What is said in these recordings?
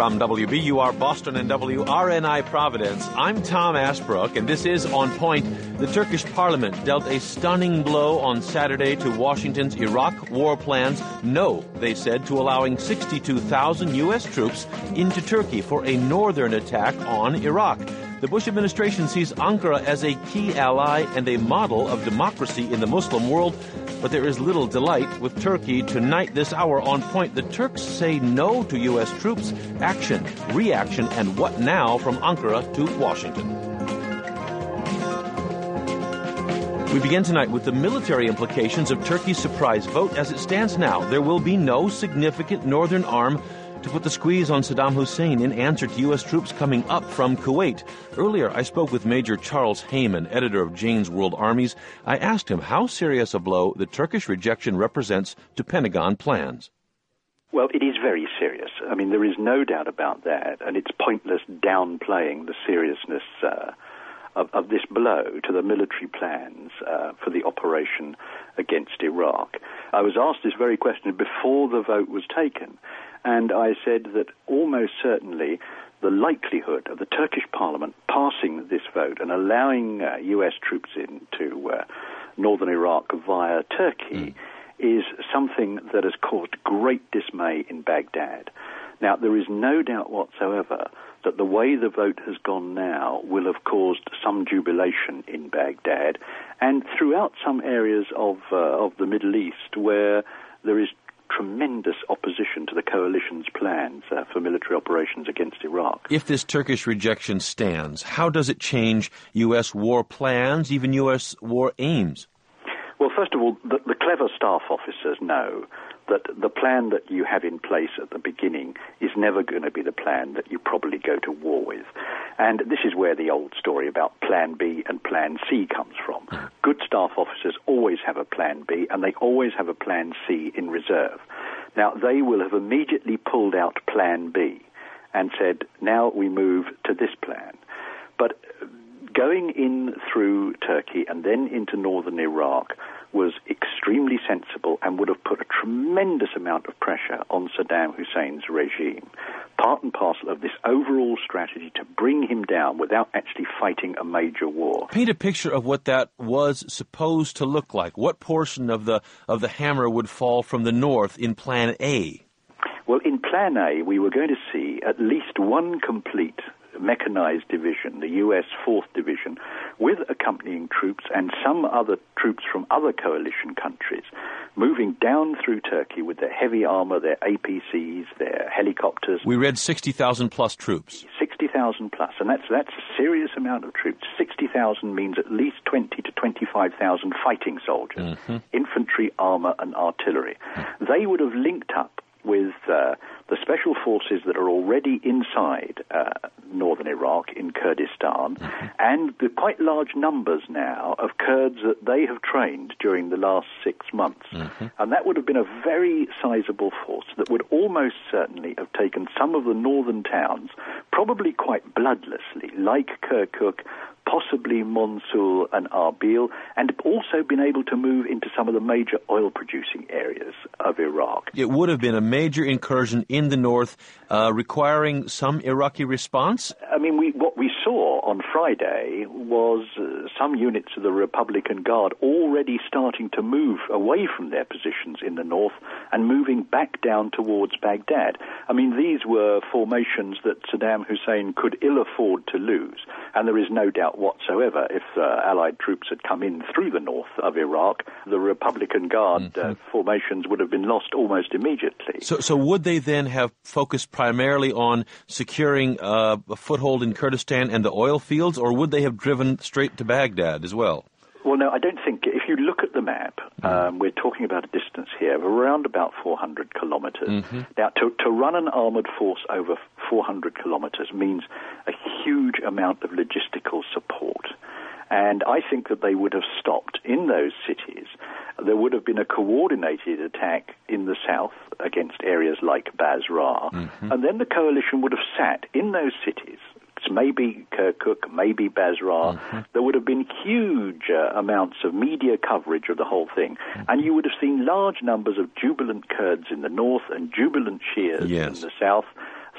From WBUR Boston and WRNI Providence, I'm Tom Ashbrook, and this is On Point. The Turkish parliament dealt a stunning blow on Saturday to Washington's Iraq war plans. No, they said, to allowing 62,000 U.S. troops into Turkey for a northern attack on Iraq. The Bush administration sees Ankara as a key ally and a model of democracy in the Muslim world, but there is little delight with Turkey. Tonight, this hour on Point, the Turks say no to U.S. troops, action, reaction, and what now from Ankara to Washington. We begin tonight with the military implications of Turkey's surprise vote. As it stands now, there will be no significant northern arm to put the squeeze on Saddam Hussein in answer to U.S. troops coming up from Kuwait. Earlier, I spoke with Major Charles Heyman, editor of Jane's World Armies. I asked him how serious a blow the Turkish rejection represents to Pentagon plans. Well, it is very serious. I mean, there is no doubt about that, and it's pointless downplaying the seriousness of this blow to the military plans for the operation against Iraq. I was asked this very question before the vote was taken, and I said that almost certainly the likelihood of the Turkish parliament passing this vote and allowing U.S. troops into northern Iraq via Turkey is something that has caused great dismay in Baghdad. Now, there is no doubt whatsoever that the way the vote has gone now will have caused some jubilation in Baghdad and throughout some areas of the Middle East where there is tremendous opposition to the coalition's plans for military operations against Iraq. If this Turkish rejection stands, how does it change U.S. war plans, even U.S. war aims? Well, first of all, the clever staff officers know that the plan that you have in place at the beginning is never going to be the plan that you probably go to war with. And this is where the old story about Plan B and Plan C comes from. Good staff officers always have a Plan B, and they always have a Plan C in reserve. Now, they will have immediately pulled out Plan B and said, now we move to this plan. But going in through Turkey and then into northern Iraq was extremely sensible and would have put a tremendous amount of pressure on Saddam Hussein's regime, part and parcel of this overall strategy to bring him down without actually fighting a major war. Paint a picture of what that was supposed to look like. What portion of the hammer would fall from the north in Plan A? Well, in Plan A, we were going to see at least one complete mechanized division, the U.S. 4th Division, with accompanying troops and some other troops from other coalition countries, moving down through Turkey with their heavy armor, their APCs, their helicopters. We read 60,000 plus troops. 60,000 plus, and that's a serious amount of troops. 60,000 means at least 20 to 25,000 fighting soldiers, infantry, armor, and artillery. They would have linked up with the special forces that are already inside northern Iraq in Kurdistan, and the quite large numbers now of Kurds that they have trained during the last 6 months. And that would have been a very sizable force that would almost certainly have taken some of the northern towns, probably quite bloodlessly, like Kirkuk, possibly Mosul and Arbil, and also been able to move into some of the major oil-producing areas of Iraq. It would have been a major incursion in the north, requiring some Iraqi response? I mean, what we saw on Friday was some units of the Republican Guard already starting to move away from their positions in the north and moving back down towards Baghdad. I mean, these were formations that Saddam Hussein could ill afford to lose, and there is no doubt whatsoever if Allied troops had come in through the north of Iraq, the Republican Guard formations would have been lost almost immediately. So would they then have focused primarily on securing a foothold in Kurdistan and the oil fields, or would they have driven straight to Baghdad as well? Well, no, I don't think. If you look at the map, we're talking about a distance here of around about 400 kilometers. Now, to run an armored force over 400 kilometers means a huge amount of logistical support. And I think that they would have stopped in those cities. There would have been a coordinated attack in the south against areas like Basra. And then the coalition would have sat in those cities, maybe Kirkuk, maybe Basra. There would have been huge amounts of media coverage of the whole thing. And you would have seen large numbers of jubilant Kurds in the north and jubilant Shias in the south,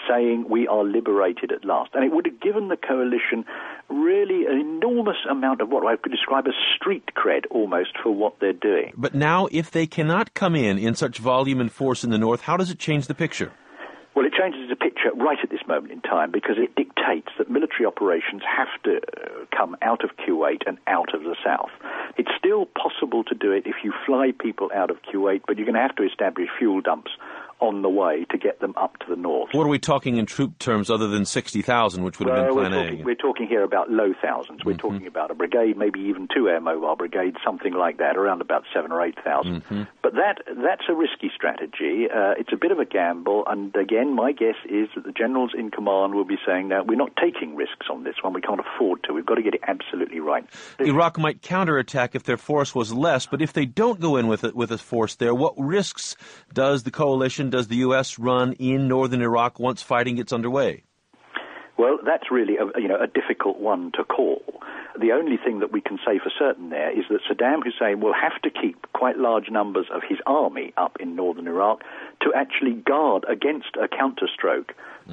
saying we are liberated at last. And it would have given the coalition really an enormous amount of what I could describe as street cred almost for what they're doing. But now, if they cannot come in such volume and force in the north, how does it change the picture? Well, it changes the picture right at this moment in time because it dictates that military operations have to come out of Kuwait and out of the south. It's still possible to do it if you fly people out of Kuwait, but you're going to have to establish fuel dumps on the way to get them up to the north. What are we talking in troop terms other than 60,000, which would have been Plan A? We're talking here about low thousands. We're talking about a brigade, maybe even 2 air mobile brigades, something like that, around about 7,000 or 8,000. But that's a risky strategy. It's a bit of a gamble, and again, my guess is that the generals in command will be saying, no, we're not taking risks on this one. We can't afford to. We've got to get it absolutely right. Iraq might counterattack if their force was less, but if they don't go in with a force there, what risks does the coalition, does the U.S. run in northern Iraq once fighting gets underway? Well, that's really a difficult one to call. The only thing that we can say for certain there is that Saddam Hussein will have to keep quite large numbers of his army up in northern Iraq to actually guard against a counterstroke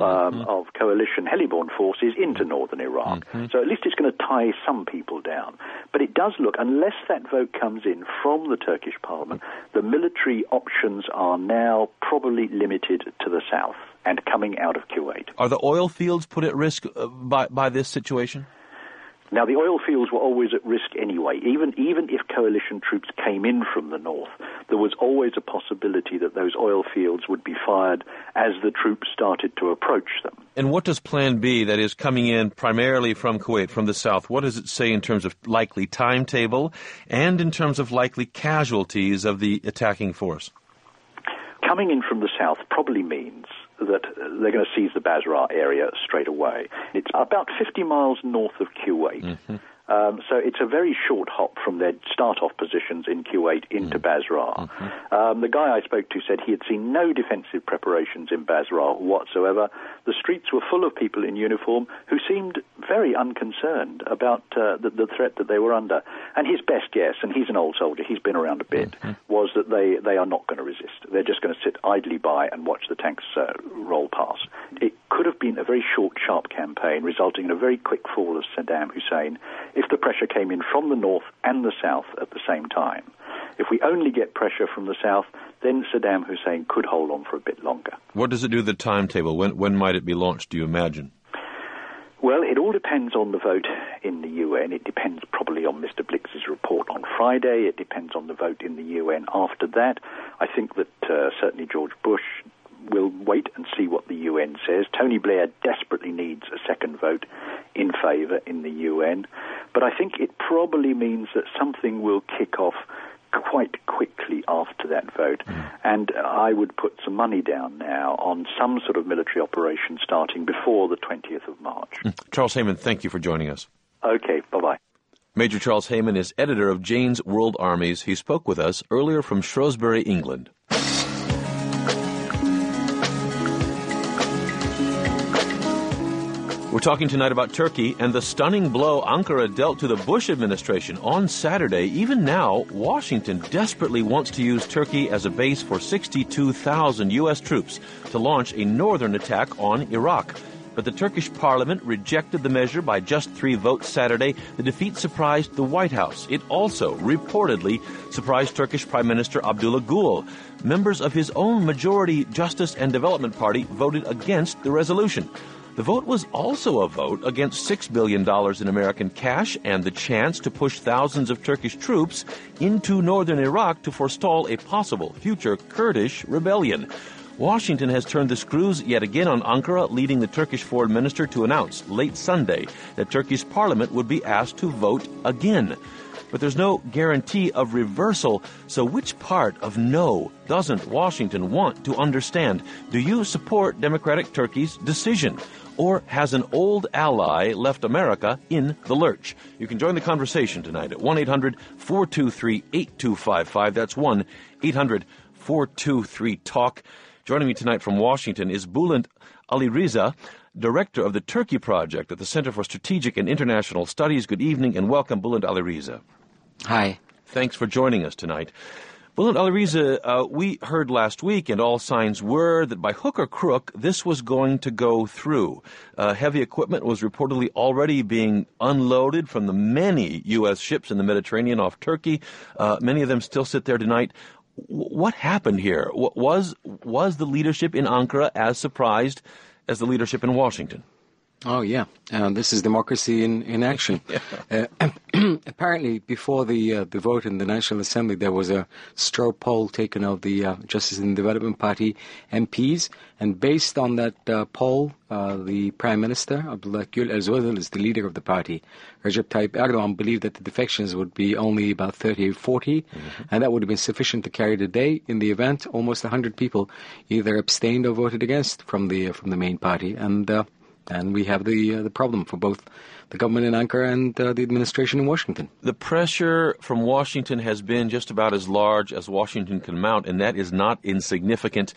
of coalition heli-borne forces into northern Iraq. So at least it's going to tie some people down. But it does look, unless that vote comes in from the Turkish parliament, the military options are now probably limited to the south and coming out of Kuwait. Are the oil fields put at risk by this situation? Now, the oil fields were always at risk anyway. Even if coalition troops came in from the north, there was always a possibility that those oil fields would be fired as the troops started to approach them. And what does Plan B, that is coming in primarily from Kuwait, from the south, what does it say in terms of likely timetable and in terms of likely casualties of the attacking force? Coming in from the south probably means that they're going to seize the Basra area straight away. It's about 50 miles north of Kuwait. So it's a very short hop from their start-off positions in Kuwait into Basra. The guy I spoke to said he had seen no defensive preparations in Basra whatsoever. The streets were full of people in uniform who seemed very unconcerned about the threat that they were under. And his best guess, and he's an old soldier, he's been around a bit, was that they are not going to resist. They're just going to sit idly by and watch the tanks roll past. It could have been a very short, sharp campaign, resulting in a very quick fall of Saddam Hussein if the pressure came in from the north and the south at the same time. If we only get pressure from the south, then Saddam Hussein could hold on for a bit longer. What does it do to the timetable? When might it be launched, do you imagine? Well, it all depends on the vote in the UN. It depends probably on Mr. Blix's report on Friday. It depends on the vote in the UN after that. I think that certainly George Bush will wait and see what the UN says. Tony Blair desperately needs a second vote in favour in the UN. But I think it probably means that something will kick off quite quickly after that vote. And I would put some money down now on some sort of military operation starting before the 20th of March. Charles Hayman, thank you for joining us. Okay, bye-bye. Major Charles Hayman is editor of Jane's World Armies. He spoke with us earlier from Shrewsbury, England. We're talking tonight about Turkey and the stunning blow Ankara dealt to the Bush administration on Saturday. Even now, Washington desperately wants to use Turkey as a base for 62,000 U.S. troops to launch a northern attack on Iraq. But the Turkish parliament rejected the measure by just 3 votes Saturday. The defeat surprised the White House. It also reportedly surprised Turkish Prime Minister Abdullah Gül. Members of his own majority Justice and Development Party voted against the resolution. The vote was also a vote against $6 billion in American cash and the chance to push thousands of Turkish troops into northern Iraq to forestall a possible future Kurdish rebellion. Washington has turned the screws yet again on Ankara, leading the Turkish foreign minister to announce late Sunday that Turkey's parliament would be asked to vote again. But there's no guarantee of reversal, so which part of no doesn't Washington want to understand? Do you support Democratic Turkey's decision? Or has an old ally left America in the lurch? You can join the conversation tonight at 1-800-423-8255. That's 1-800-423-TALK. Joining me tonight from Washington is Bülent Alireza, Director of the Turkey Project at the Center for Strategic and International Studies. Good evening and welcome, Bülent Alireza. Hi. Thanks for joining us tonight. Bulent Alireza, we heard last week, and all signs were that by hook or crook, this was going to go through. Heavy equipment was reportedly already being unloaded from the many U.S. ships in the Mediterranean off Turkey. Many of them still sit there tonight. What happened here? Was the leadership in Ankara as surprised as the leadership in Washington? Oh, yeah. This is democracy in action. Apparently, before the vote in the National Assembly, there was a straw poll taken of the Justice and Development Party MPs. And based on that poll, the Prime Minister, Abdullah Gül, as well as the leader of the party, Recep Tayyip Erdogan, believed that the defections would be only about 30 or 40. And that would have been sufficient to carry the day. In the event, almost 100 people either abstained or voted against from the main party. And we have the problem for both the government in Ankara and the administration in Washington. The pressure from Washington has been just about as large as Washington can mount, and that is not insignificant.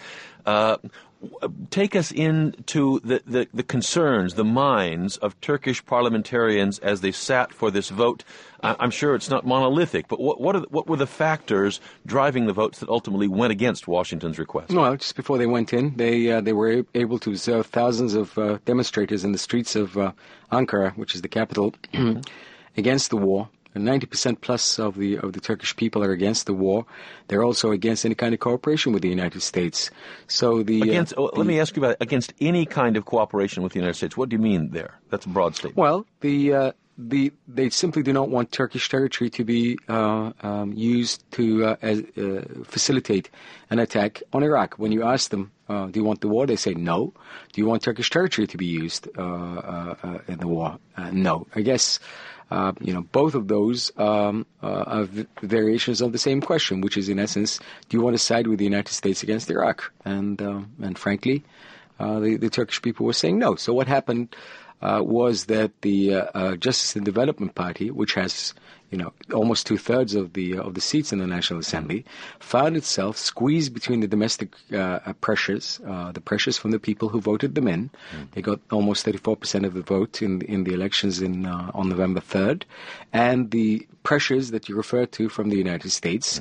Take us into the concerns, the minds of Turkish parliamentarians as they sat for this vote. I'm sure it's not monolithic, but what were the factors driving the votes that ultimately went against Washington's request? Well, just before they went in, they were able to observe thousands of demonstrators in the streets of Ankara, which is the capital, against the war. 90% plus of the Turkish people are against the war. They're also against any kind of cooperation with the United States. So let me ask you about against any kind of cooperation with the United States. What do you mean there? That's a broad statement. Well, they simply do not want Turkish territory to be used to facilitate an attack on Iraq. When you ask them, do you want the war? They say no. Do you want Turkish territory to be used in the war? No. I guess both of those are variations of the same question, which is in essence, do you want to side with the United States against Iraq? And frankly, the Turkish people were saying no. So what happened was that the Justice and Development Party, which has almost 2/3 of the seats in the National Assembly, found itself squeezed between the domestic pressures, the pressures from the people who voted them in. They got almost 34% of the vote in the elections on November 3rd, and the pressures that you referred to from the United States.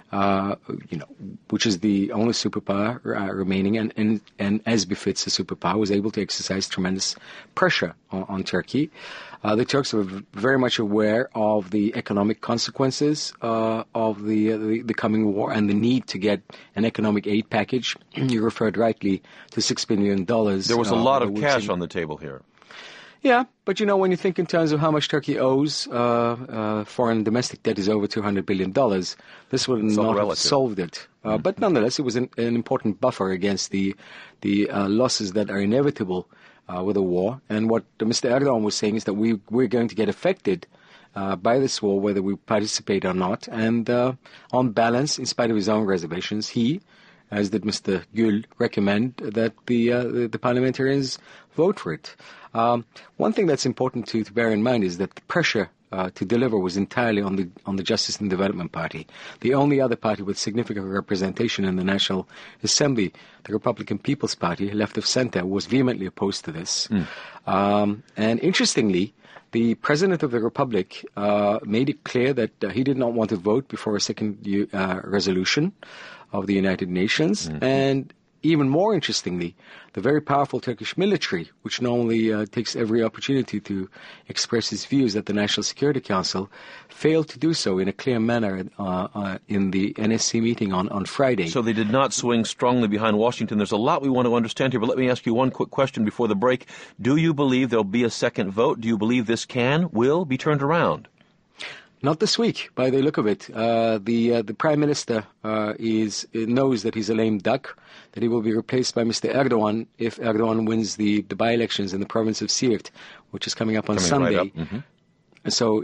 Which is the only superpower remaining, and as befits a superpower, was able to exercise tremendous pressure on Turkey. The Turks are very much aware of the economic consequences of the coming war and the need to get an economic aid package. You referred rightly to $6 billion. There was a lot of cash on the table here. Yeah, but when you think in terms of how much Turkey owes, foreign domestic debt is over $200 billion. This would not have solved it. But nonetheless, it was an important buffer against the losses that are inevitable with a war. And what Mr. Erdogan was saying is that we're going to get affected by this war, whether we participate or not. And on balance, in spite of his own reservations, he, as did Mr. Gül, recommend that the parliamentarians vote for it. One thing that's important to bear in mind is that the pressure to deliver was entirely on the Justice and Development Party. The only other party with significant representation in the National Assembly, the Republican People's Party, left of center, was vehemently opposed to this. And interestingly, the President of the Republic made it clear that he did not want to vote before a second resolution of the United Nations. And even more interestingly, the very powerful Turkish military, which normally takes every opportunity to express its views at the National Security Council, failed to do so in a clear manner in the NSC meeting on Friday. So they did not swing strongly behind Washington. There's a lot we want to understand here, but let me ask you one quick question before the break. Do you believe there'll be a second vote? Do you believe this will be turned around? Not this week, by the look of it. The Prime Minister knows that he's a lame duck, that he will be replaced by Mr. Erdogan if Erdogan wins the by-elections in the province of Siirt, which is coming up on Sunday. Right up. So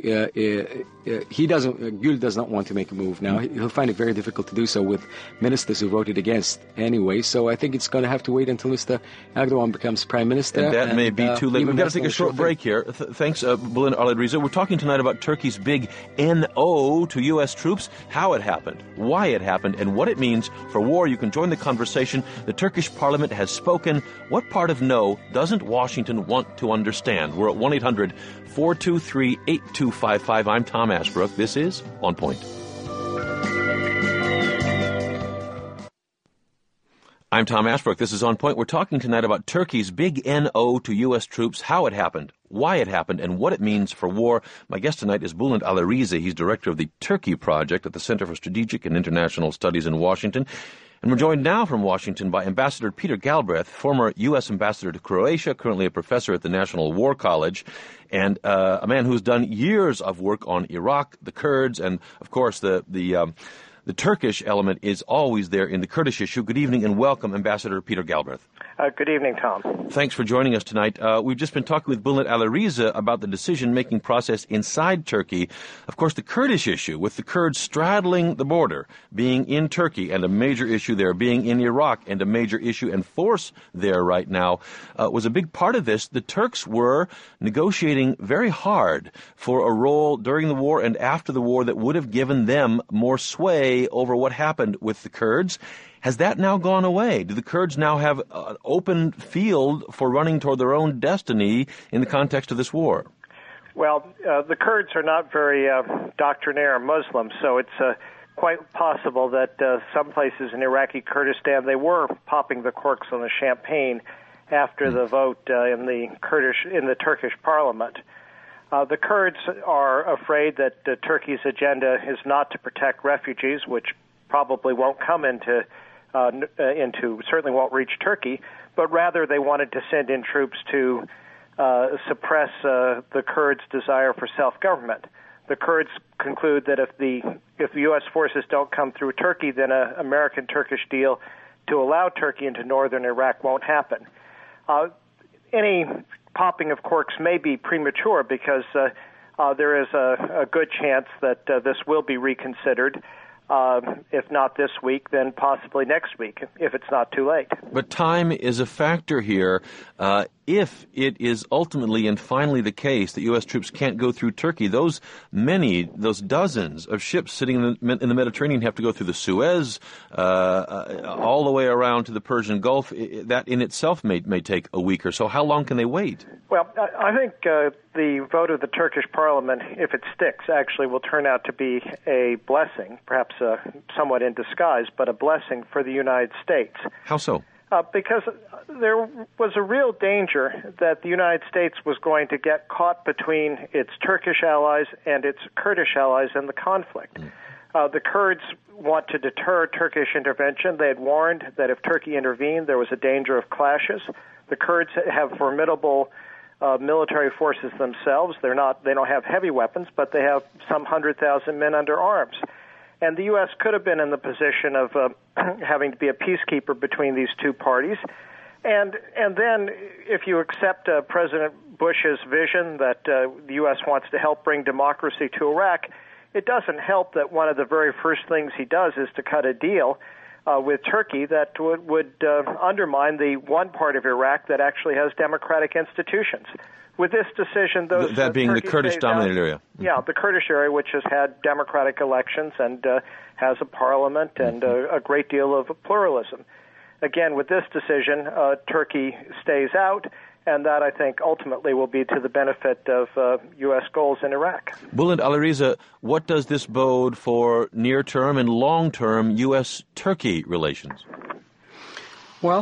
Gül does not want to make a move now. He'll find it very difficult to do so with ministers who voted against anyway. So I think it's going to have to wait until Mr. Erdogan becomes Prime Minister. And that may be too late. We've got to take a short break here. Thanks, Bulent Alireza. We're talking tonight about Turkey's big NO to U.S. troops, how it happened, why it happened, and what it means for war. You can join the conversation. The Turkish parliament has spoken. What part of no doesn't Washington want to understand? We're at 1-800-423-8255. I'm Tom Ashbrook. This is On Point. I'm Tom Ashbrook. This is On Point. We're talking tonight about Turkey's big NO to U.S. troops, how it happened, why it happened, and what it means for war. My guest tonight is Bülent Alirize. He's director of the Turkey Project at the Center for Strategic and International Studies in Washington. And we're joined now from Washington by Ambassador Peter Galbraith, former U.S. ambassador to Croatia, currently a professor at the National War College, and a man who's done years of work on Iraq, the Kurds, and, of course, the Turkish element is always there in the Kurdish issue. Good evening and welcome, Ambassador Peter Galbraith. Good evening, Tom. Thanks for joining us tonight. We've just been talking with Bülent Alirize about the decision-making process inside Turkey. Of course, the Kurdish issue, with the Kurds straddling the border, being in Turkey and a major issue there, being in Iraq and a major issue and force there right now, was a big part of this. The Turks were negotiating very hard for a role during the war and after the war that would have given them more sway over what happened with the Kurds. Has that now gone away? Do the Kurds now have an open field for running toward their own destiny in the context of this war? Well, the Kurds are not very doctrinaire Muslims, so it's quite possible that some places in Iraqi Kurdistan, they were popping the corks on the champagne after the vote in the Turkish parliament. The Kurds are afraid that Turkey's agenda is not to protect refugees, which probably won't come into certainly won't reach Turkey, but rather they wanted to send in troops to suppress the Kurds' desire for self-government. The Kurds conclude that if the U.S. forces don't come through Turkey, then an American-Turkish deal to allow Turkey into northern Iraq won't happen. Any popping of corks may be premature because there is a good chance that this will be reconsidered. If not this week, then possibly next week, if it's not too late. But time is a factor here. If it is ultimately and finally the case that U.S. troops can't go through Turkey, those dozens of ships sitting in the Mediterranean have to go through the Suez, all the way around to the Persian Gulf. That in itself may take a week or so. How long can they wait? Well, I think the vote of the Turkish parliament, if it sticks, actually will turn out to be a blessing, perhaps somewhat in disguise, but a blessing for the United States. How so? Because there was a real danger that the United States was going to get caught between its Turkish allies and its Kurdish allies in the conflict. The Kurds want to deter Turkish intervention. They had warned that if Turkey intervened, there was a danger of clashes. The Kurds have formidable military forces themselves. They don't have heavy weapons, but they have some 100,000 men under arms. And the U.S. could have been in the position of having to be a peacekeeper between these two parties. And then if you accept President Bush's vision that the U.S. wants to help bring democracy to Iraq, it doesn't help that one of the very first things he does is to cut a deal with Turkey that would undermine the one part of Iraq that actually has democratic institutions. With this decision, that being the Kurdish-dominated area. Yeah, the Kurdish area, which has had democratic elections and has a parliament and a great deal of pluralism. Again, with this decision, Turkey stays out, and that, I think, ultimately will be to the benefit of U.S. goals in Iraq. Bülent Alirize, what does this bode for near-term and long-term U.S.-Turkey relations? Well,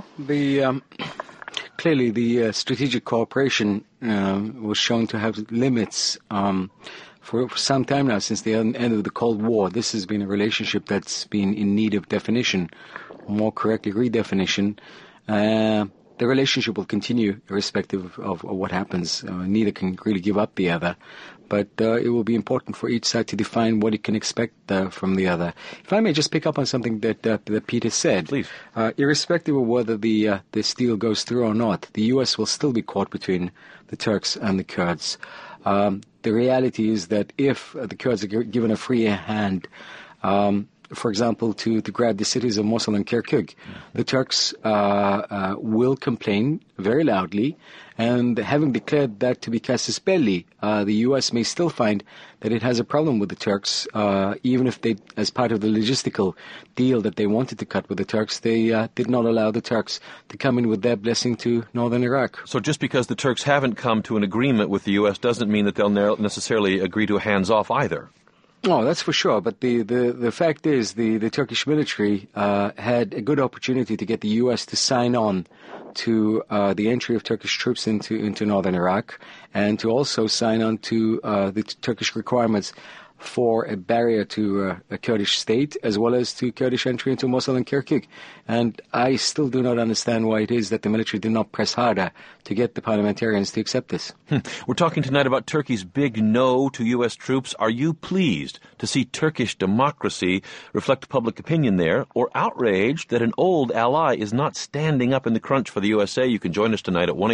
clearly the strategic cooperation was shown to have limits for some time now, since the end of the Cold War. This has been a relationship that's been in need of definition, or more correctly, redefinition. The relationship will continue irrespective of what happens. Neither can really give up the other. But it will be important for each side to define what it can expect from the other. If I may just pick up on something that Peter said. Please. Irrespective of whether this deal goes through or not, the U.S. will still be caught between the Turks and the Kurds. The reality is that if the Kurds are given a free hand, for example, to grab the cities of Mosul and Kirkuk, the Turks will complain very loudly, and having declared that to be casus belli, the U.S. may still find that it has a problem with the Turks, even if they, as part of the logistical deal that they wanted to cut with the Turks, they did not allow the Turks to come in with their blessing to northern Iraq. So just because the Turks haven't come to an agreement with the U.S. doesn't mean that they'll necessarily agree to a hands-off either. Oh, that's for sure. But the fact is the Turkish military had a good opportunity to get the U.S. to sign on to the entry of Turkish troops into northern Iraq, and to also sign on to the Turkish requirements for a barrier to a Kurdish state, as well as to Kurdish entry into Mosul and Kirkuk. And I still do not understand why it is that the military did not press harder to get the parliamentarians to accept this. We're talking tonight about Turkey's big no to U.S. troops. Are you pleased to see Turkish democracy reflect public opinion there, or outraged that an old ally is not standing up in the crunch for the USA? You can join us tonight at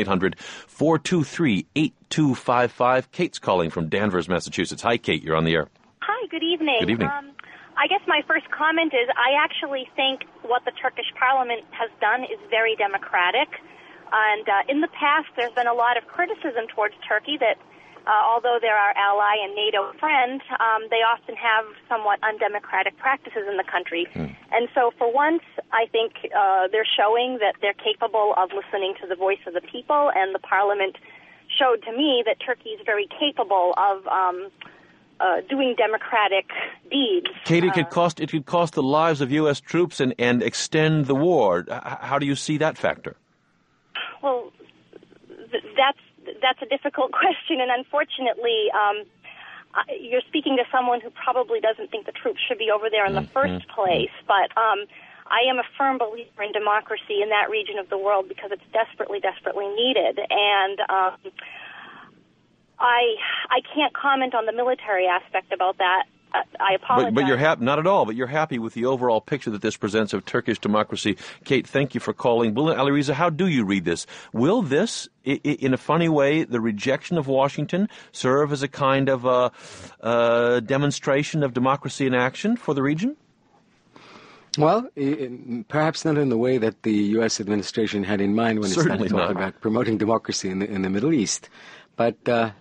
1-800-423-8255. Kate's calling from Danvers, Massachusetts. Hi, Kate. You're on the air. Hi, good evening. Good evening. I guess my first comment is I actually think what the Turkish parliament has done is very democratic. And in the past, there's been a lot of criticism towards Turkey that although they're our ally and NATO friend, they often have somewhat undemocratic practices in the country. And so for once, I think they're showing that they're capable of listening to the voice of the people, and the parliament showed to me that Turkey is very capable of doing democratic deeds. Kate, it could cost the lives of U.S. troops and extend the war. How do you see that factor? Well, that's a difficult question, and unfortunately, you're speaking to someone who probably doesn't think the troops should be over there in the first place. But I am a firm believer in democracy in that region of the world because it's desperately, desperately needed. And I can't comment on the military aspect about that. I apologize. But you're happy, not at all, but you're happy with the overall picture that this presents of Turkish democracy. Kate, thank you for calling. Bulent Alireza, how do you read this? Will this, in a funny way, the rejection of Washington, serve as a kind of demonstration of democracy in action for the region? Well, perhaps not in the way that the U.S. administration had in mind when it started talking about promoting democracy in the Middle East. But, the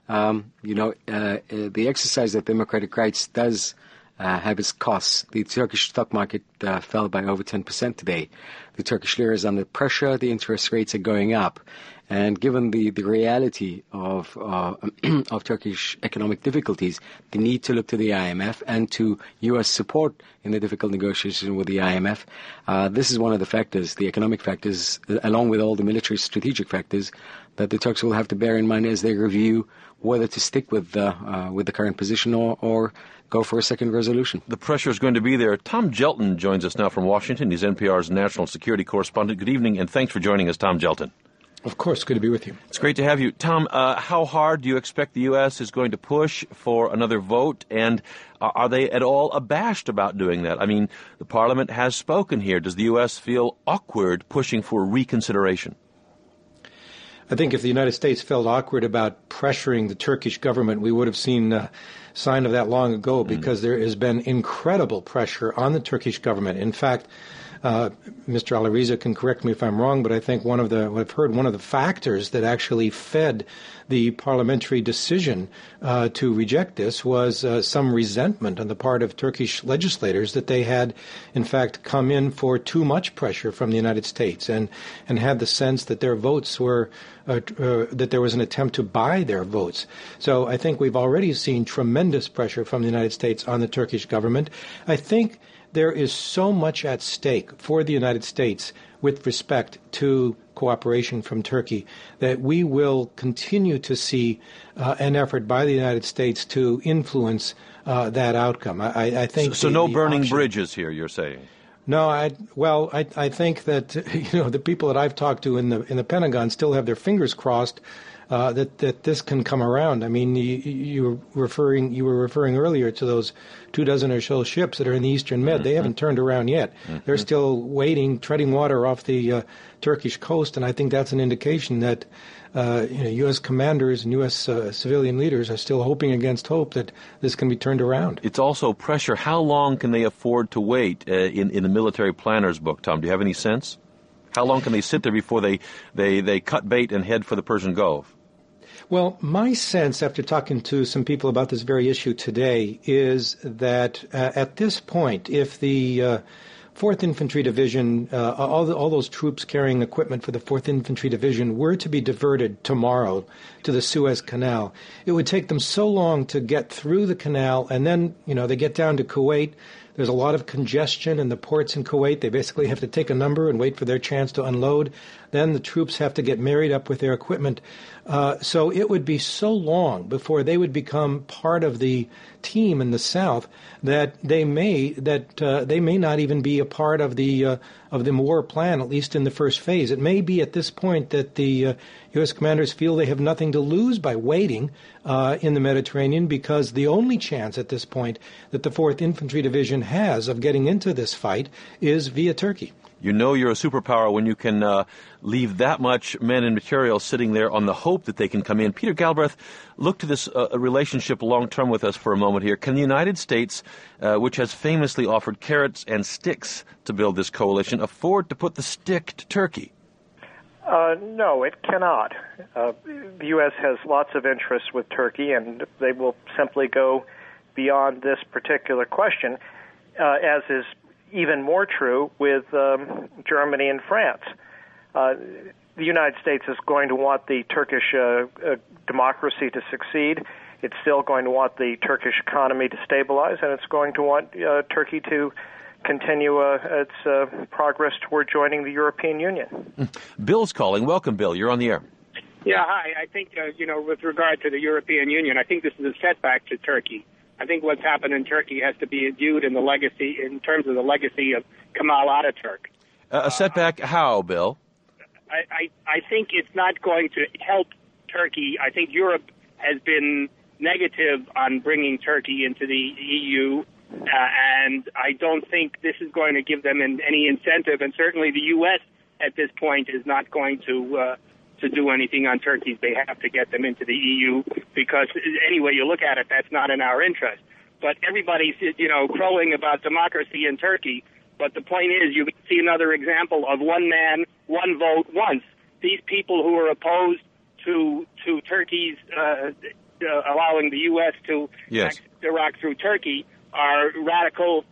exercise of democratic rights does have its costs. The Turkish stock market fell by over 10% today. The Turkish lira is under pressure. The interest rates are going up. And given the reality of Turkish economic difficulties, the need to look to the IMF and to U.S. support in the difficult negotiation with the IMF, this is one of the factors, the economic factors, along with all the military strategic factors, that the Turks will have to bear in mind as they review whether to stick with the current position or go for a second resolution. The pressure is going to be there. Tom Gelton joins us now from Washington. He's NPR's national security correspondent. Good evening, and thanks for joining us, Tom Gelton. Of course, good to be with you. It's great to have you. Tom, how hard do you expect the U.S. is going to push for another vote, and are they at all abashed about doing that? I mean, the Parliament has spoken here. Does the U.S. feel awkward pushing for reconsideration? I think if the United States felt awkward about pressuring the Turkish government, we would have seen a sign of that long ago, because there has been incredible pressure on the Turkish government. In fact, Mr. Alireza can correct me if I'm wrong, but I think one of the factors that actually fed the parliamentary decision to reject this was some resentment on the part of Turkish legislators that they had, in fact, come in for too much pressure from the United States and had the sense that their votes were that there was an attempt to buy their votes. So I think we've already seen tremendous pressure from the United States on the Turkish government. I think there is so much at stake for the United States with respect to cooperation from Turkey that we will continue to see an effort by the United States to influence that outcome. I think so. No burning bridges here, you're saying? No, I think that the people that I've talked to in the Pentagon still have their fingers crossed that this can come around. I mean, you were referring earlier to those 24 or so ships that are in the Eastern Med. They haven't turned around yet. They're still waiting, treading water off the Turkish coast, and I think that's an indication that U.S. commanders and U.S. civilian leaders are still hoping against hope that this can be turned around. It's also pressure. How long can they afford to wait in the military planner's book, Tom? Do you have any sense? How long can they sit there before they cut bait and head for the Persian Gulf? Well, my sense, after talking to some people about this very issue today, is that at this point, if the 4th Infantry Division, all those troops carrying equipment for the 4th Infantry Division were to be diverted tomorrow to the Suez Canal, it would take them so long to get through the canal, and then, they get down to Kuwait. There's a lot of congestion in the ports in Kuwait. They basically have to take a number and wait for their chance to unload. Then the troops have to get married up with their equipment. So it would be so long before they would become part of the team in the South that they may not even be a part of the war plan, at least in the first phase. It may be at this point that the U.S. commanders feel they have nothing to lose by waiting in the Mediterranean, because the only chance at this point that the 4th Infantry Division has of getting into this fight is via Turkey. You know you're a superpower when you can leave that much men and material sitting there on the hope that they can come in. Peter Galbraith, look to this relationship long-term with us for a moment here. Can the United States, which has famously offered carrots and sticks to build this coalition, afford to put the stick to Turkey? No, it cannot. The U.S. has lots of interests with Turkey, and they will simply go beyond this particular question, as is even more true with Germany and France. The United States is going to want the Turkish democracy to succeed. It's still going to want the Turkish economy to stabilize, and it's going to want Turkey to continue its progress toward joining the European Union. Bill's calling. Welcome, Bill. You're on the air. Yeah, hi. I think, with regard to the European Union, I think this is a setback to Turkey. I think what's happened in Turkey has to be viewed in terms of the legacy of Kemal Ataturk. A setback how, Bill? I think it's not going to help Turkey. I think Europe has been negative on bringing Turkey into the EU, and I don't think this is going to give them any incentive, and certainly the U.S. at this point is not going to do anything on Turkey's behalf to get them into the EU, because any way you look at it, that's not in our interest. But everybody's, crowing about democracy in Turkey, but the point is you see another example of one man, one vote, once. These people who are opposed to Turkey's allowing the U.S. to access Iraq through Turkey are radical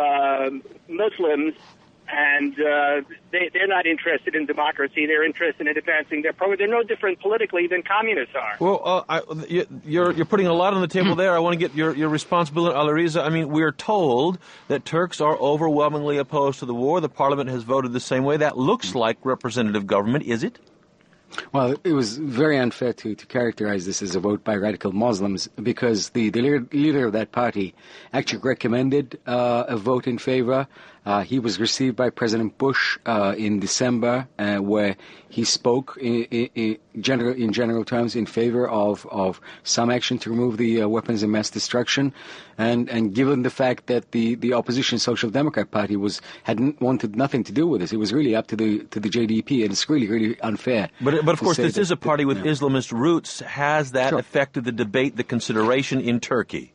Muslims, and they're not interested in democracy. They're interested in advancing their program. They're no different politically than communists are. Well, you're putting a lot on the table there. I want to get your response, Bill Alariza. I mean, we're told that Turks are overwhelmingly opposed to the war. The parliament has voted the same way. That looks like representative government, is it? Well, it was very unfair to characterize this as a vote by radical Muslims, because the leader of that party actually recommended a vote in favor. He was received by President Bush in December, where he spoke in general terms in favor of some action to remove the weapons of mass destruction. And given the fact that the opposition Social Democrat Party hadn't wanted nothing to do with this, it was really up to the JDP, and it's really unfair. But of course, this is a party with Islamist roots. Has that affected the debate, the consideration in Turkey?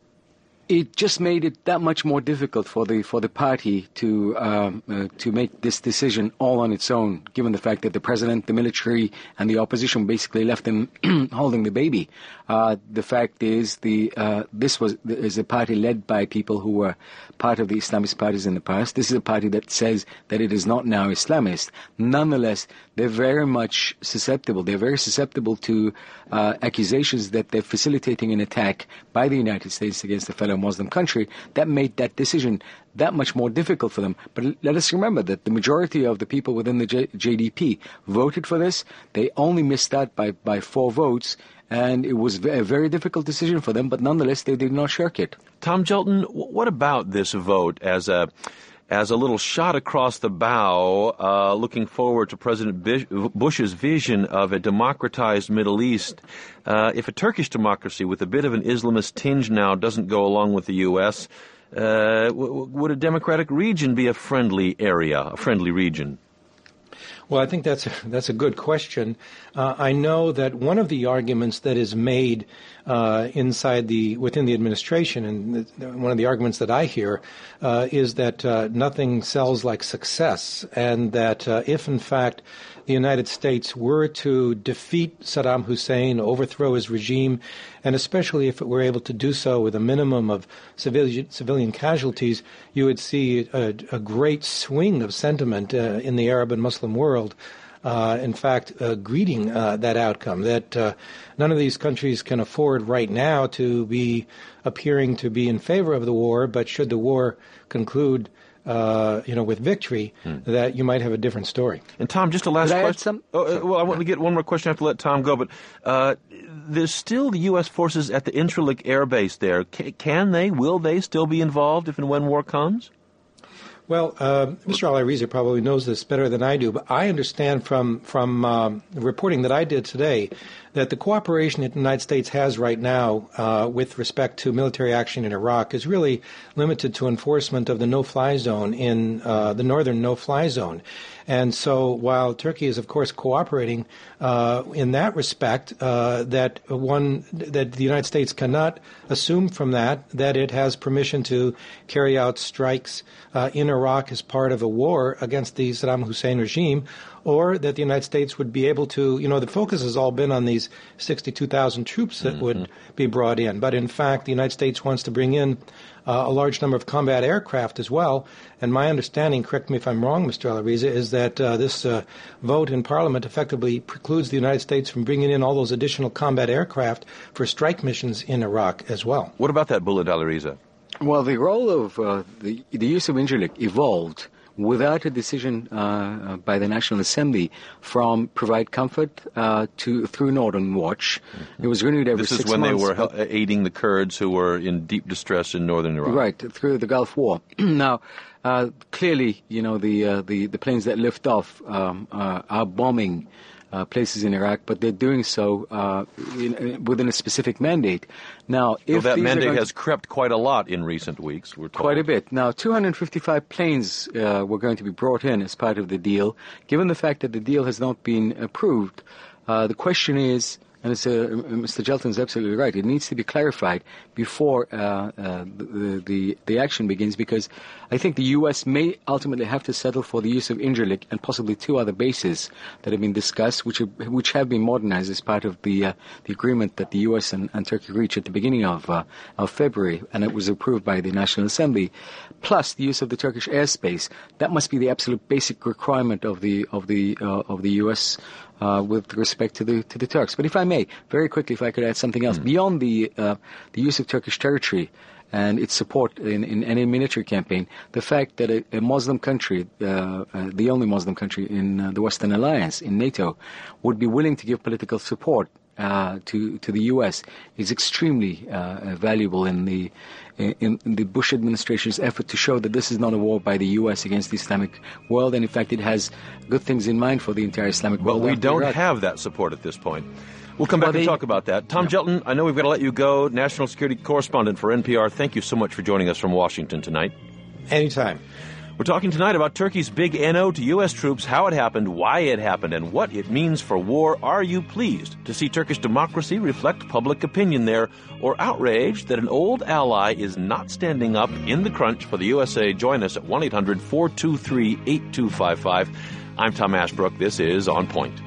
It just made it that much more difficult for the party to make this decision all on its own, given the fact that the president, the military, and the opposition basically left them holding the baby. The fact is, this is a party led by people who were part of the Islamist parties in the past. This is a party that says that it is not now Islamist. Nonetheless, they're very much susceptible. They're very susceptible to accusations that they're facilitating an attack by the United States against a fellow Muslim country. That made that decision that much more difficult for them. But let us remember that the majority of the people within the JDP voted for this. They only missed that by 4 votes, and it was a very difficult decision for them, but nonetheless, they did not shirk it. Tom Jelton, what about this vote as a little shot across the bow, looking forward to President Bush's vision of a democratized Middle East? If a Turkish democracy with a bit of an Islamist tinge now doesn't go along with the U.S., would a democratic region be a friendly area, a friendly region? Well, I think that's a good question. I know that one of the arguments that is made within the administration, and one of the arguments that I hear, is that nothing sells like success, and that if in fact the United States were to defeat Saddam Hussein, overthrow his regime, and especially if it were able to do so with a minimum of civilian casualties, you would see a great swing of sentiment in the Arab and Muslim world. In fact, greeting that outcome, that none of these countries can afford right now to be appearing to be in favor of the war, but should the war conclude with victory, that you might have a different story. And Tom, just a last question. I want to get one more question. I have to let Tom go, but there's still the U.S. forces at the Incirlik Air Base there. Will they still be involved if and when war comes? Well, Mr. Al-Iriza probably knows this better than I do, but I understand from the reporting that I did today that the cooperation that the United States has right now with respect to military action in Iraq is really limited to enforcement of the no-fly zone in the northern no-fly zone. And so while Turkey is, of course, cooperating in that respect, that the United States cannot assume from that it has permission to carry out strikes in Iraq as part of a war against the Saddam Hussein regime, or that the United States would be able to, the focus has all been on these 62,000 troops that would be brought in. But in fact, the United States wants to bring in a large number of combat aircraft as well. And my understanding, correct me if I'm wrong, Mr. Al-Iriza, is that this vote in Parliament effectively precludes the United States from bringing in all those additional combat aircraft for strike missions in Iraq as well. What about that, Bulent Al-Iriza? Well, the role of the use of Incirlik evolved without a decision by the National Assembly from provide comfort through Northern Watch. It was renewed every 6 months. This is when they were aiding the Kurds who were in deep distress in northern Iraq. Right, through the Gulf War. Now, clearly, the planes that lift off are bombing places in Iraq, but they're doing so within a specific mandate. Now, if that mandate has crept quite a lot in recent weeks, we're told. Quite a bit. Now, 255 planes were going to be brought in as part of the deal. Given the fact that the deal has not been approved, the question is, and Mr. Jelton is absolutely right, it needs to be clarified before the action begins, because I think the U.S. may ultimately have to settle for the use of Incirlik and possibly 2 other bases that have been discussed, which have been modernized as part of the agreement that the U.S. and Turkey reached at the beginning of February, and it was approved by the National Assembly, plus the use of the Turkish airspace. That must be the absolute basic requirement of the U.S. With respect to the Turks. But if I may, very quickly, if I could add something else, beyond the use of Turkish territory and its support in any military campaign, the fact that a Muslim country, the only Muslim country in the Western Alliance, in NATO, would be willing to give political support to the U.S. is extremely valuable in the Bush administration's effort to show that this is not a war by the U.S. against the Islamic world, and in fact it has good things in mind for the entire Islamic world. But we don't have that support at this point. We'll come back and talk about that. Tom Jelton, I know we've got to let you go, national security correspondent for NPR. Thank you so much for joining us from Washington tonight. Anytime. We're talking tonight about Turkey's big NO to U.S. troops, how it happened, why it happened, and what it means for war. Are you pleased to see Turkish democracy reflect public opinion there, or outraged that an old ally is not standing up in the crunch for the USA? Join us at 1-800-423-8255. I'm Tom Ashbrook. This is On Point.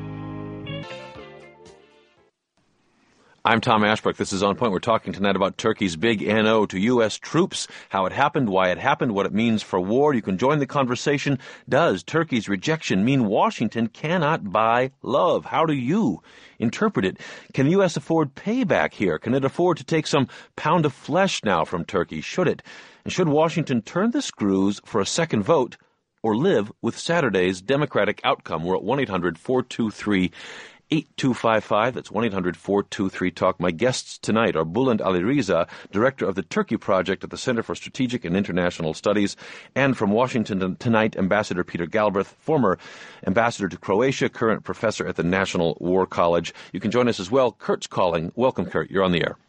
I'm Tom Ashbrook. This is On Point. We're talking tonight about Turkey's big NO to U.S. troops, how it happened, why it happened, what it means for war. You can join the conversation. Does Turkey's rejection mean Washington cannot buy love? How do you interpret it? Can the U.S. afford payback here? Can it afford to take some pound of flesh now from Turkey? Should it? And should Washington turn the screws for a second vote or live with Saturday's Democratic outcome? We're at 1-800-423-8255. That's 1-800-423-TALK. My guests tonight are Bulent Aliriza, director of the Turkey Project at the Center for Strategic and International Studies, and from Washington tonight, Ambassador Peter Galbraith, former ambassador to Croatia, current professor at the National War College. You can join us as well. Kurt's calling. Welcome, Kurt. You're on the air.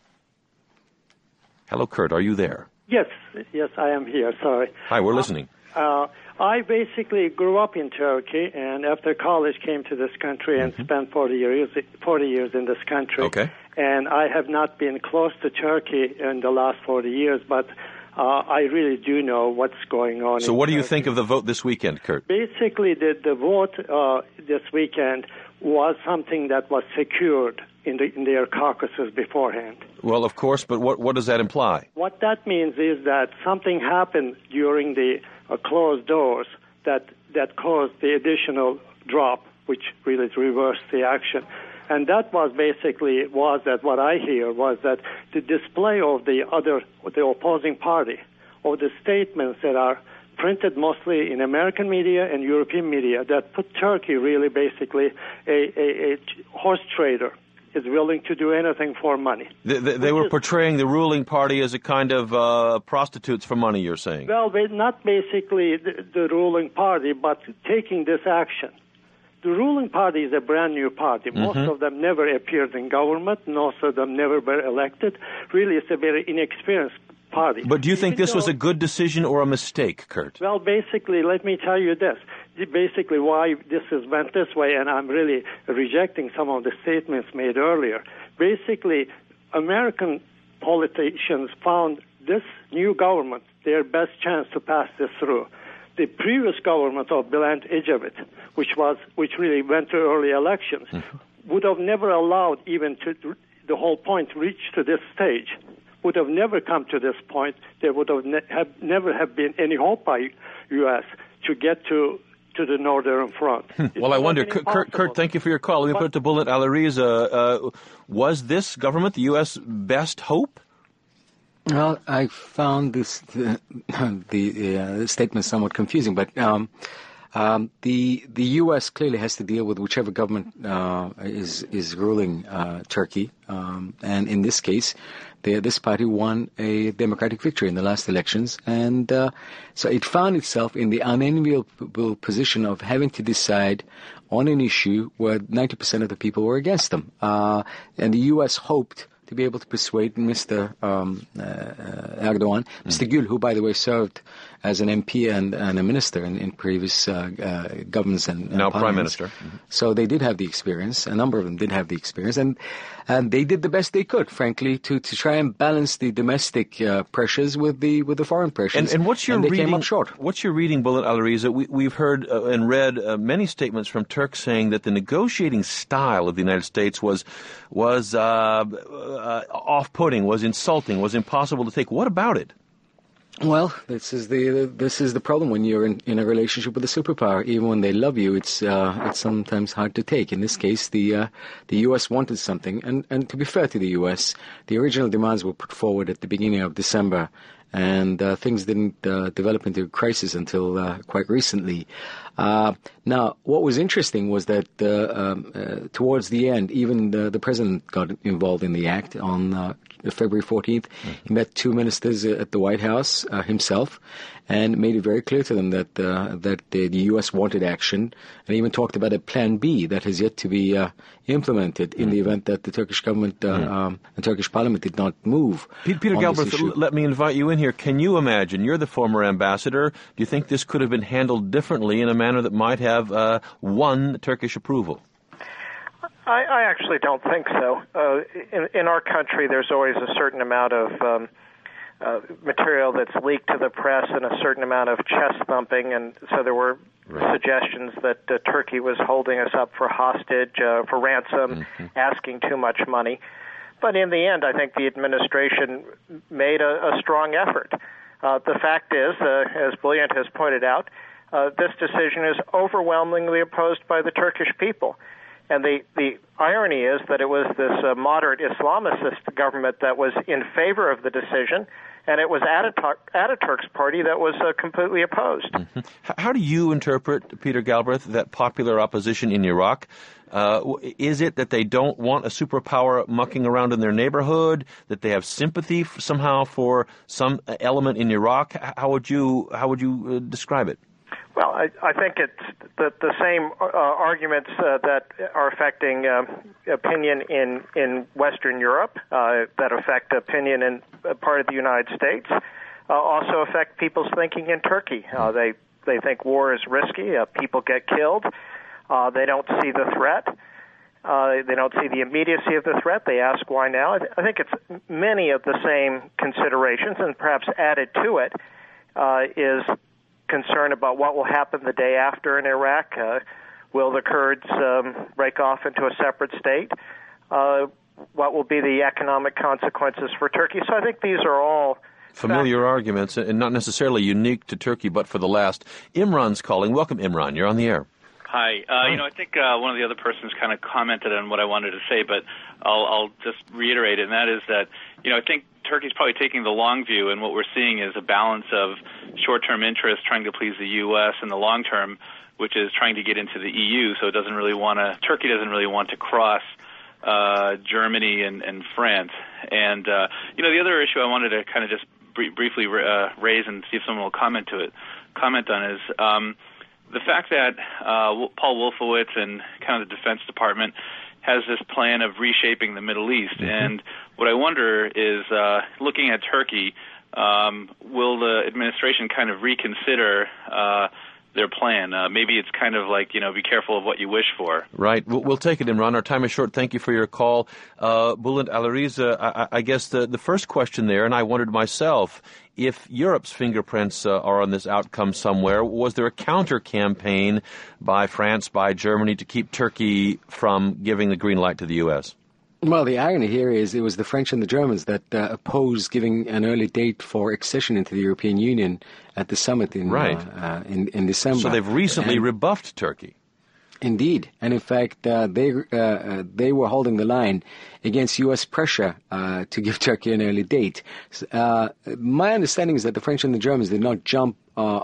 Hello, Kurt. Are you there? Yes, I am here. Sorry. Hi, we're listening. I basically grew up in Turkey, and after college came to this country and spent 40 years in this country. Okay. And I have not been close to Turkey in the last 40 years, but I really do know what's going on. So what do you think of the vote this weekend, Kurt? Basically, the vote this weekend was something that was secured in their caucuses beforehand. Well, of course, but what does that imply? What that means is that something happened during the closed doors that caused the additional drop, which really reversed the action. And that was basically what I hear was that the display of the opposing party, or the statements that are printed mostly in American media and European media that put Turkey really basically a horse trader is willing to do anything for money. They were portraying the ruling party as a kind of prostitutes for money, you're saying? Well, not basically the ruling party, but taking this action. The ruling party is a brand new party. Most of them never appeared in government. Most of them never were elected. Really, it's a very inexperienced party. But do you think this was a good decision or a mistake, Kurt? Well, basically, let me tell you this. Basically, why this went this way, and I'm really rejecting some of the statements made earlier. Basically, American politicians found this new government their best chance to pass this through. The previous government of Bülent Ecevit, which really went to early elections, would have never allowed even to the whole point reach to this stage. Would have never come to this point. There would have never have been any hope by U.S. to get to the northern front. Well, I wonder, Kurt, thank you for your call. Let me put it to Bulent Alireza. Was this government the U.S. best hope? Well, I found the statement somewhat confusing, but the U.S. clearly has to deal with whichever government is ruling Turkey, and in this case, this party won a democratic victory in the last elections, and so it found itself in the unenviable position of having to decide on an issue where 90% of the people were against them, and the U.S. hoped to be able to persuade Mr. Erdogan, Mr. Gül, who, by the way, served as an MP and a minister in previous governments and now Prime Minister. So they did have the experience. A number of them did have the experience, and they did the best they could, frankly, to try and balance the domestic pressures with the foreign pressures. And what's your reading? Came up short. What's your reading, Bulent Alireza? We've heard and read many statements from Turks saying that the negotiating style of the United States was off-putting, was insulting, was impossible to take. What about it? Well, this is the problem when you're in a relationship with a superpower. Even when they love you, it's sometimes hard to take. In this case, the U.S. wanted something, and to be fair to the U.S., the original demands were put forward at the beginning of December, and things didn't develop into a crisis until quite recently. Now, what was interesting was that towards the end, even the president got involved in the act on February 14th. He met two ministers at the White House himself and made it very clear to them that the U.S. wanted action, and even talked about a Plan B that has yet to be implemented in the event that the Turkish government and Turkish parliament did not move. Peter Galbraith, let me invite you in here. Can you imagine, you're the former ambassador, do you think this could have been handled differently in a manner that might have won Turkish approval? I actually don't think so. In our country, there's always a certain amount of material that's leaked to the press and a certain amount of chest thumping, and so there were suggestions that Turkey was holding us up for hostage, for ransom, asking too much money. But in the end, I think the administration made a strong effort. The fact is, as Bulent has pointed out, this decision is overwhelmingly opposed by the Turkish people. And the irony is that it was this moderate Islamist government that was in favor of the decision, and it was Ataturk's party that was completely opposed. How do you interpret, Peter Galbraith, that popular opposition in Iraq? Is it that they don't want a superpower mucking around in their neighborhood, that they have sympathy somehow for some element in Iraq? How would you describe it? Well, I think it's the same arguments that are affecting opinion in Western Europe, that affect opinion in part of the United States, also affect people's thinking in Turkey. They think war is risky. People get killed. They don't see the threat. They don't see the immediacy of the threat. They ask why now. I think it's many of the same considerations, and perhaps added to it is concern about what will happen the day after in Iraq. Will the Kurds break off into a separate state? What will be the economic consequences for Turkey? So I think these are all familiar arguments, and not necessarily unique to Turkey, but for the last. Imran's calling. Welcome, Imran. You're on the air. Hi. I think one of the other persons kind of commented on what I wanted to say, but I'll just reiterate it, and that is that, I think Turkey's probably taking the long view, and what we're seeing is a balance of short-term interest trying to please the U.S. and the long-term, which is trying to get into the EU, so Turkey doesn't really want to cross Germany and France. And, the other issue I wanted to kind of just briefly raise and see if someone will comment on is the fact that Paul Wolfowitz and kind of the Defense Department has this plan of reshaping the Middle East. Mm-hmm. And what I wonder is, looking at Turkey, will the administration kind of reconsider their plan? Maybe it's kind of like, be careful of what you wish for. Right. We'll take it, Imran. Our time is short. Thank you for your call. Bulent Aliriza, I guess the first question there, and I wondered myself, if Europe's fingerprints are on this outcome somewhere, was there a counter-campaign by France, by Germany, to keep Turkey from giving the green light to the U.S.? Well, the irony here is it was the French and the Germans that opposed giving an early date for accession into the European Union at the summit in December. So they've recently rebuffed Turkey. Indeed, and in fact, they were holding the line against U.S. pressure to give Turkey an early date. My understanding is that the French and the Germans did not jump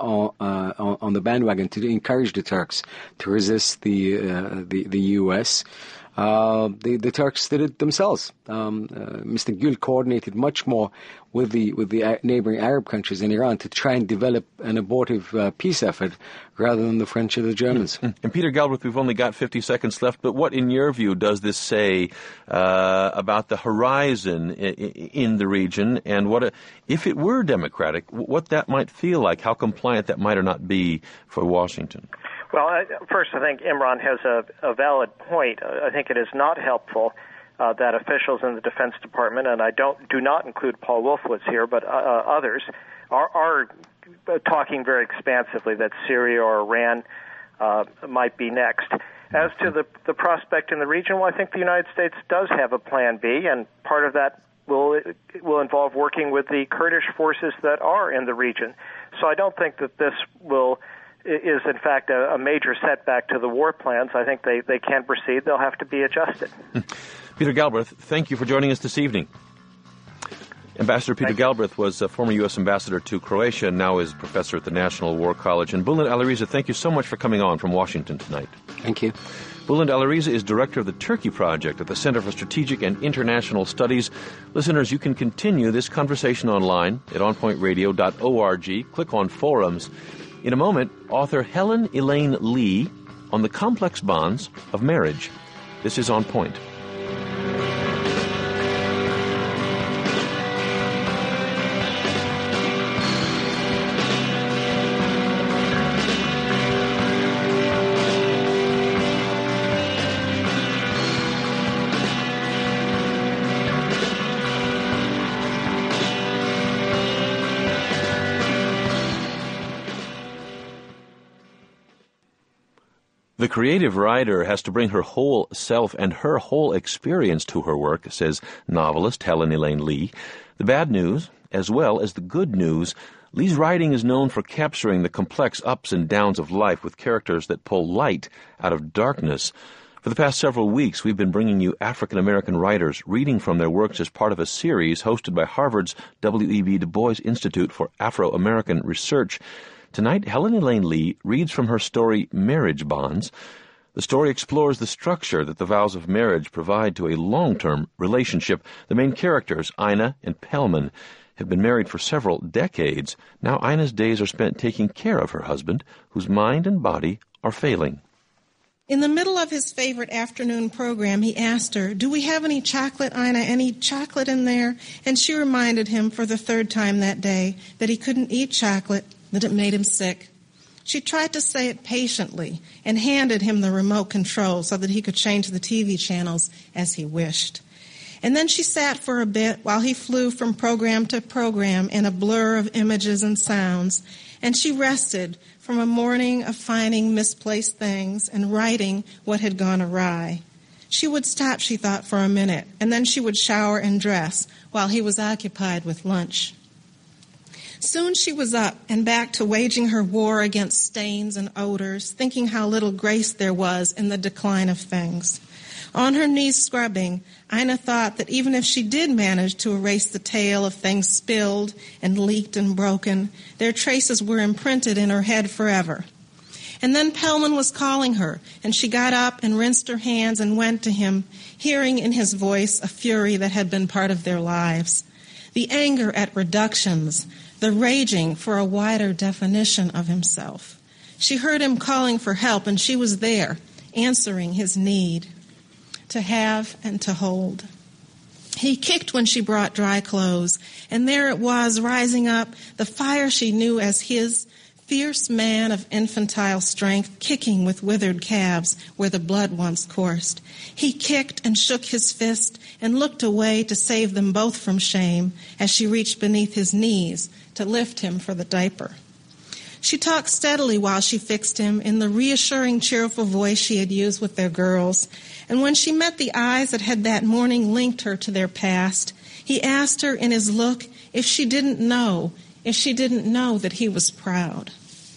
on the bandwagon to encourage the Turks to resist the U.S. The Turks did it themselves. Mr. Gül coordinated much more with the neighboring Arab countries and Iran to try and develop an abortive peace effort rather than the French or the Germans. And Peter Galbraith, we've only got 50 seconds left, but what, in your view, does this say about the horizon in the region, and what, if it were democratic, what that might feel like, how compliant that might or not be for Washington? Well, first, I think Imran has a valid point. I think it is not helpful that officials in the Defense Department, and I do not include Paul Wolfowitz here, but others, are talking very expansively that Syria or Iran might be next. As to the prospect in the region, well, I think the United States does have a plan B, and part of that will involve working with the Kurdish forces that are in the region. So I don't think that this is in fact a major setback to the war plans. I think they can proceed. They'll have to be adjusted. Peter Galbraith, thank you for joining us this evening. Ambassador Peter Galbraith was a former U.S. ambassador to Croatia and now is professor at the National War College. And Bulent Aliriza, thank you so much for coming on from Washington tonight. Thank you. Bulent Aliriza is director of the Turkey Project at the Center for Strategic and International Studies. Listeners, you can continue this conversation online at onpointradio.org. Click on forums. In a moment, author Helen Elaine Lee on the complex bonds of marriage. This is On Point. The creative writer has to bring her whole self and her whole experience to her work, says novelist Helen Elaine Lee. The bad news, as well as the good news, Lee's writing is known for capturing the complex ups and downs of life with characters that pull light out of darkness. For the past several weeks, we've been bringing you African-American writers reading from their works as part of a series hosted by Harvard's W.E.B. Du Bois Institute for Afro-American Research. Tonight, Helen Elaine Lee reads from her story, Marriage Bonds. The story explores the structure that the vows of marriage provide to a long-term relationship. The main characters, Ina and Pelman, have been married for several decades. Now Ina's days are spent taking care of her husband, whose mind and body are failing. In the middle of his favorite afternoon program, he asked her, "Do we have any chocolate, Ina? Any chocolate in there?" And she reminded him for the third time that day that he couldn't eat chocolate, that it made him sick. She tried to say it patiently and handed him the remote control so that he could change the TV channels as he wished. And then she sat for a bit while he flew from program to program in a blur of images and sounds, and she rested from a morning of finding misplaced things and righting what had gone awry. She would stop, she thought, for a minute, and then she would shower and dress while he was occupied with lunch. Soon she was up and back to waging her war against stains and odors, thinking how little grace there was in the decline of things. On her knees scrubbing, Ina thought that even if she did manage to erase the tale of things spilled and leaked and broken, their traces were imprinted in her head forever. And then Pellman was calling her, and she got up and rinsed her hands and went to him, hearing in his voice a fury that had been part of their lives. The anger at reductions, the raging for a wider definition of himself. She heard him calling for help, and she was there, answering his need to have and to hold. He kicked when she brought dry clothes, and there it was, rising up, the fire she knew as his, fierce man of infantile strength, kicking with withered calves where the blood once coursed. He kicked and shook his fist and looked away to save them both from shame as she reached beneath his knees to lift him for the diaper. She talked steadily while she fixed him in the reassuring, cheerful voice she had used with their girls. And when she met the eyes that had that morning linked her to their past, he asked her in his look if she didn't know that he was proud.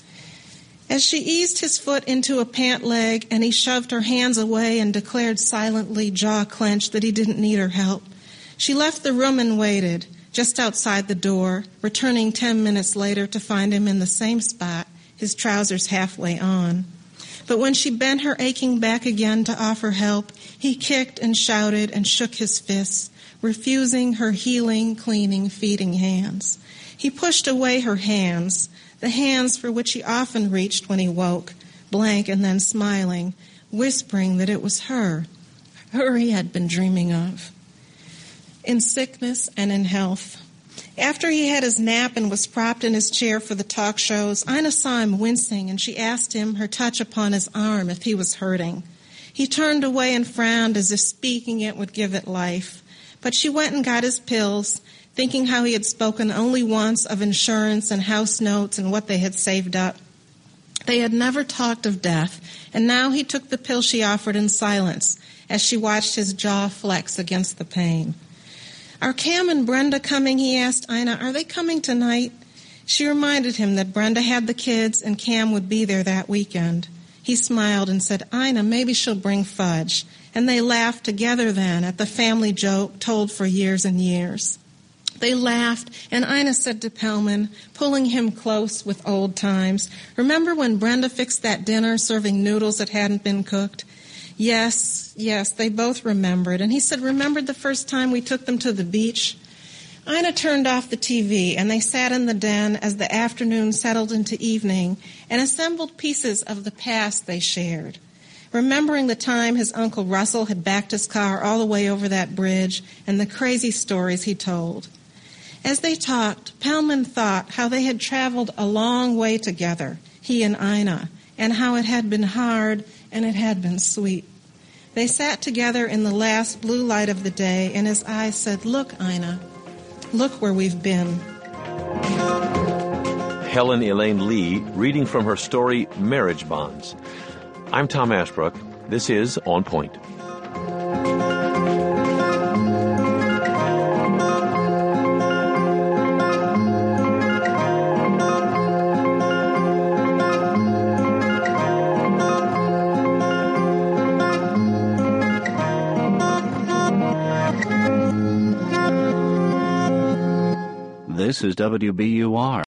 As she eased his foot into a pant leg and he shoved her hands away and declared silently, jaw clenched, that he didn't need her help, she left the room and waited just outside the door, returning 10 minutes later to find him in the same spot, his trousers halfway on. But when she bent her aching back again to offer help, he kicked and shouted and shook his fists, refusing her healing, cleaning, feeding hands. He pushed away her hands, the hands for which he often reached when he woke, blank and then smiling, whispering that it was her he had been dreaming of. In sickness and in health. After he had his nap and was propped in his chair for the talk shows, Ina saw him wincing, and she asked him, her touch upon his arm, if he was hurting. He turned away and frowned as if speaking it would give it life. But she went and got his pills, thinking how he had spoken only once of insurance and house notes and what they had saved up. They had never talked of death, and now he took the pill she offered in silence as she watched his jaw flex against the pain. "Are Cam and Brenda coming?" he asked Ina. "Are they coming tonight?" She reminded him that Brenda had the kids and Cam would be there that weekend. He smiled and said, "Ina, maybe she'll bring fudge." And they laughed together then at the family joke told for years and years. They laughed, and Ina said to Pellman, pulling him close with old times, "Remember when Brenda fixed that dinner serving noodles that hadn't been cooked?" Yes, they both remembered. And he said, "Remembered the first time we took them to the beach?" Ina turned off the TV, and they sat in the den as the afternoon settled into evening and assembled pieces of the past they shared, remembering the time his Uncle Russell had backed his car all the way over that bridge and the crazy stories he told. As they talked, Pellman thought how they had traveled a long way together, he and Ina, and how it had been hard and it had been sweet. They sat together in the last blue light of the day, and his eyes said, "Look, Ina, look where we've been." Helen Elaine Lee, reading from her story, Marriage Bonds. I'm Tom Ashbrook. This is On Point. This is WBUR.